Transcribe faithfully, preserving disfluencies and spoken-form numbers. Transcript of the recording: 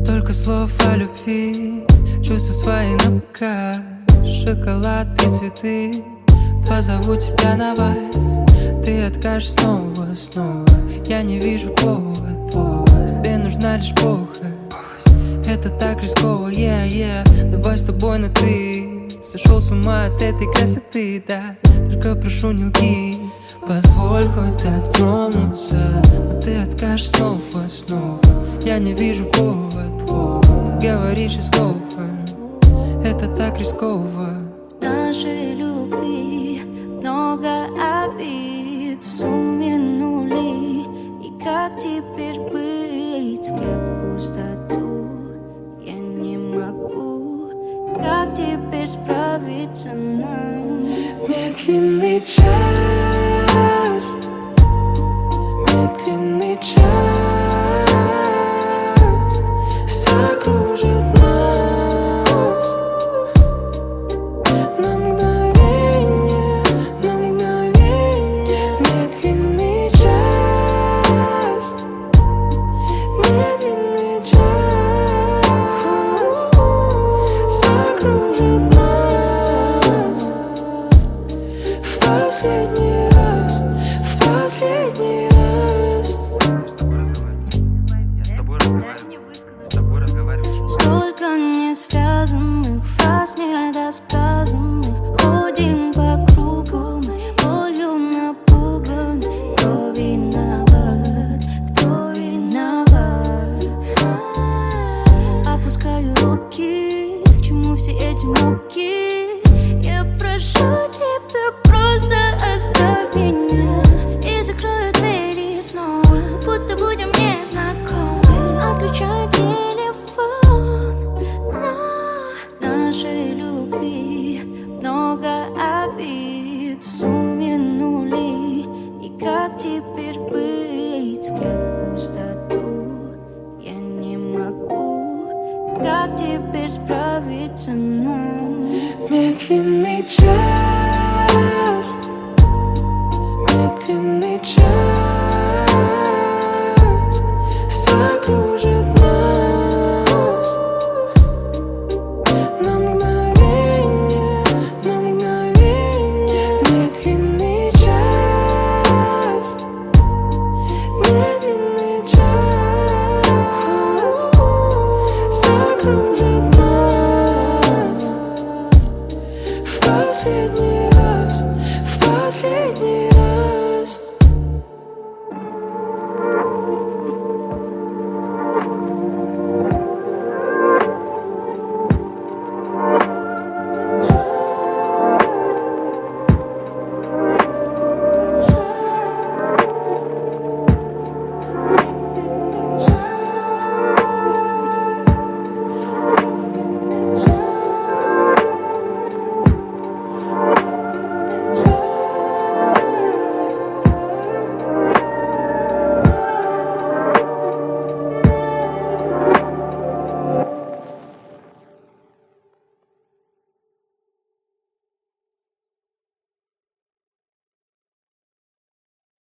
Столько слов о любви, чувства свои на показ. Шоколад и цветы, позову тебя на вальс. Ты откажешь снова, снова. Я не вижу повод, повод. Тебе нужна лишь похоть. Это так рисково, yeah, yeah. Давай с тобой на ты. Сошел с ума от этой красоты, да. Только прошу, не лги. Позволь хоть дотронуться. Но ты откажешь снова, снова. Я не вижу повод, повод. Говоришь рисково. Это так рисково. Нашей любви много обид, в сумме нули. И как теперь быть? Взгляд в пустоту, я не могу. Как теперь справиться нам? Медленный час, медленный час закружит нас на мгновение, на мгновение. Медленный час, медленный час закружит нас в последний раз, в последний раз. Столько несвязанных фраз, недосказанных. Ходим по кругу, болью напуганы. Кто виноват, кто виноват? Опускаю руки, к чему все эти муки? Я прошу тебя, просто оставь меня. И закрою двери снова, будто будем незнакомы. Отключаю телефон. Но нашей любви много обид, в сумме нули. И как теперь быть? Взгляд в пустоту, я не могу. Как теперь справиться нам? Медленный час.